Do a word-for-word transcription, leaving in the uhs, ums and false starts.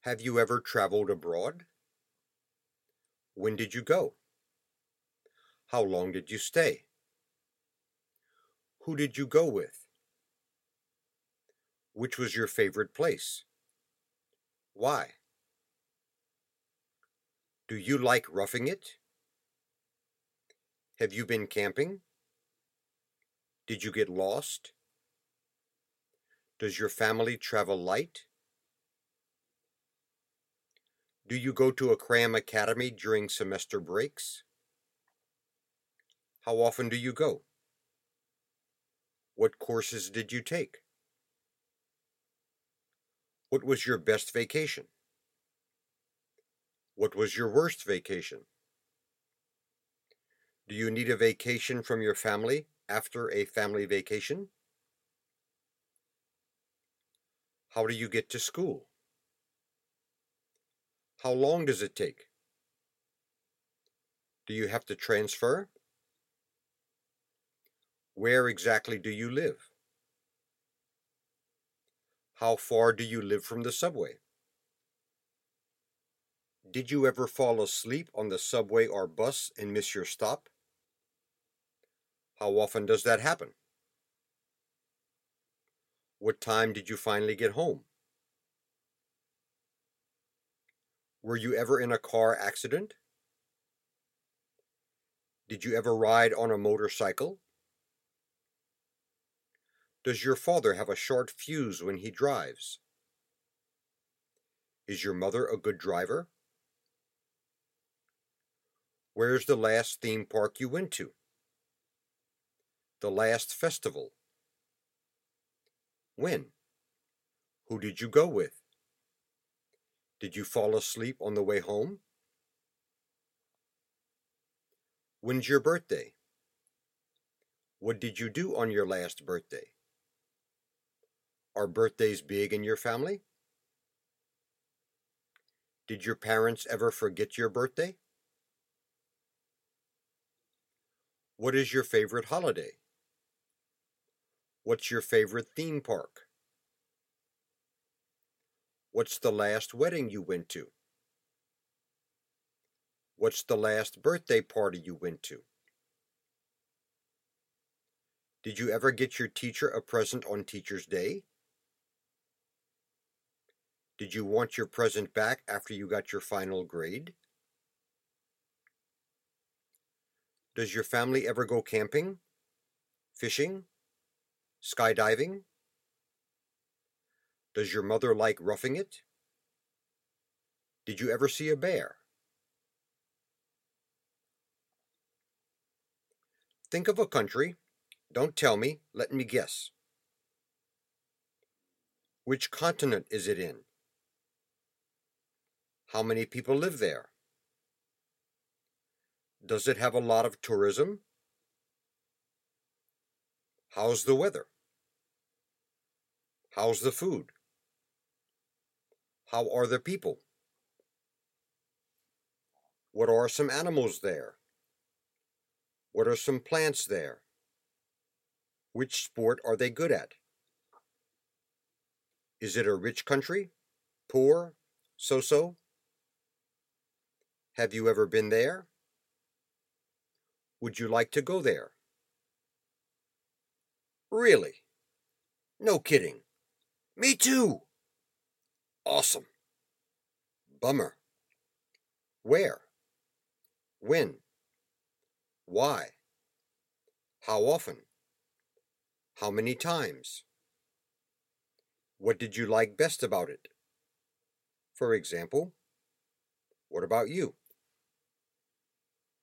Have you ever traveled abroad? When did you go? How long did you stay? Who did you go with? Which was your favorite place? Why? Do you like roughing it? Have you been camping? Did you get lost? Does your family travel light? Do you go to a cram academy during semester breaks? How often do you go? What courses did you take? What was your best vacation? What was your worst vacation? Do you need a vacation from your family after a family vacation? How do you get to school? How long does it take? Do you have to transfer? Where exactly do you live? How far do you live from the subway? Did you ever fall asleep on the subway or bus and miss your stop? How often does that happen? What time did you finally get home? Were you ever in a car accident? Did you ever ride on a motorcycle? Does your father have a short fuse when he drives? Is your mother a good driver? Where's the last theme park you went to? The last festival? When? Who did you go with? Did you fall asleep on the way home? When's your birthday? What did you do on your last birthday? Are birthdays big in your family? Did your parents ever forget your birthday? What is your favorite holiday? What's your favorite theme park? What's the last wedding you went to? What's the last birthday party you went to? Did you ever get your teacher a present on Teacher's Day? Did you want your present back after you got your final grade? Does your family ever go camping, fishing, skydiving? Does your mother like roughing it? Did you ever see a bear? Think of a country. Don't tell me, let me guess. Which continent is it in? How many people live there? Does it have a lot of tourism? How's the weather? How's the food? How are the people? What are some animals there? What are some plants there? Which sport are they good at? Is it a rich country? Poor? So-so? Have you ever been there? Would you like to go there? Really? No kidding. Me too. Awesome. Bummer. Where? When? Why? How often? How many times? What did you like best about it? For example, what about you?